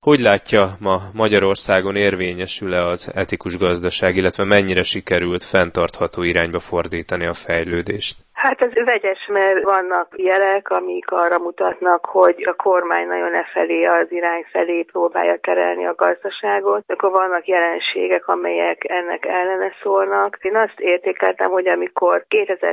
Hogy látja, ma Magyarországon érvényesül-e az etikus gazdaság, illetve mennyire sikerült fenntartható irányba fordítani a fejlődést? Hát ez vegyes, mert vannak jelek, amik arra mutatnak, hogy a kormány nagyon az irány felé próbálja terelni a gazdaságot. Akkor vannak jelenségek, amelyek ennek ellene szólnak. Én azt értékeltem, hogy amikor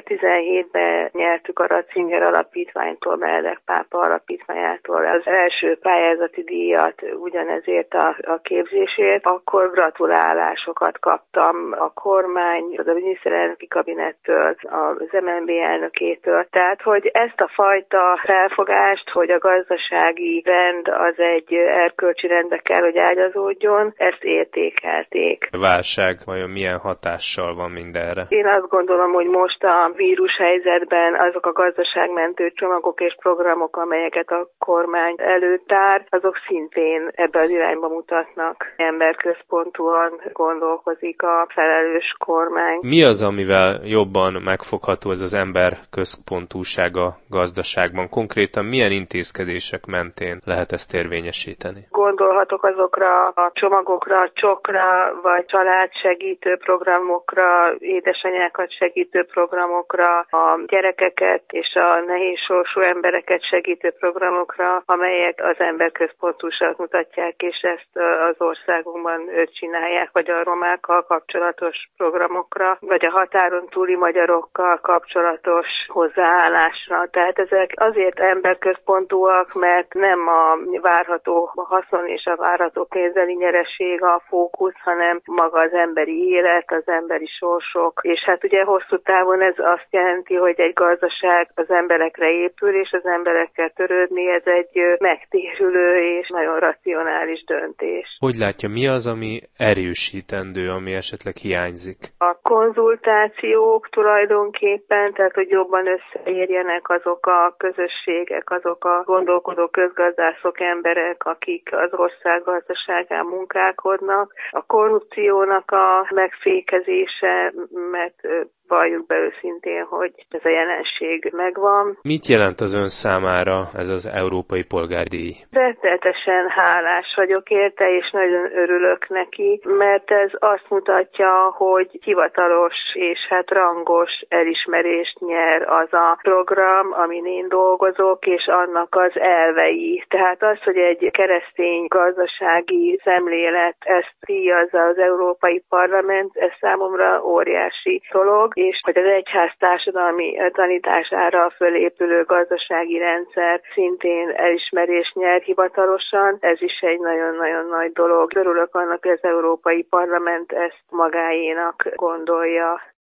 2017-ben nyertük a Ratzinger Alapítványtól, Meredek pápa alapítványától az első pályázati díjat ugyanezért a képzésért, akkor gratulálásokat kaptam a kormány, a miniszterelnöki kabinettől, az MNB elnökétől. Tehát, hogy ezt a fajta felfogást, hogy a gazdasági rend az egy erkölcsi rendbe kell, hogy ágyazódjon, ezt értékelték. A válság vajon milyen hatással van mindenre? Én azt gondolom, hogy most a vírushelyzetben azok a gazdaságmentő csomagok és programok, amelyeket a kormány előtár, azok szintén ebbe az irányba mutatnak. Emberközpontúan gondolkozik a felelős kormány. Mi az, amivel jobban megfogható ez az ember központúság a gazdaságban? Konkrétan milyen intézkedések mentén lehet ezt érvényesíteni? Gondolhatok azokra a csomagokra, csokra, vagy családsegítő programokra, édesanyákat segítő programokra, a gyerekeket és a nehéz sorsú embereket segítő programokra, amelyek az emberközpontúságot mutatják, és ezt az országunkban csinálják, vagy a romákkal kapcsolatos programokra, vagy a határon túli magyarokkal kapcsolatos hozzáállásra. Tehát ezek azért emberközpontúak, mert nem a várható haszon és a várható pénzbeli nyereség a fókusz, hanem maga az emberi élet, az emberi sorsok. És hát ugye hosszú távon ez azt jelenti, hogy egy gazdaság az emberekre épül, és az emberekkel törődni, ez egy megtérülő és nagyon racionális döntés. Hogy látja, mi az, ami erősítendő, ami esetleg hiányzik? A konzultációk tulajdonképpen, tehát hogy jobban összeérjenek azok a közösségek, azok a gondolkodó közgazdászok, emberek, akik az ország gazdaságán munkálkodnak. A korrupciónak a megfékezése, mert valljuk be őszintén, hogy ez a jelenség megvan. Mit jelent az ön számára ez az Európai Polgárdíj? Rettenetesen hálás vagyok érte, és nagyon örülök neki, mert ez azt mutatja, hogy hivatalos és hát rangos elismerést nyer az a program, amin én dolgozok, és annak az elvei. Tehát az, hogy egy keresztény gazdasági szemlélet ezt díjazza az Európai Parlament, ez számomra óriási dolog, és hogy az egyház társadalmi tanítására fölépülő gazdasági rendszer szintén elismerést nyer hivatalosan, ez is egy nagyon-nagyon nagy dolog. Örülök annak, hogy az Európai Parlament ezt magáénak gondolja.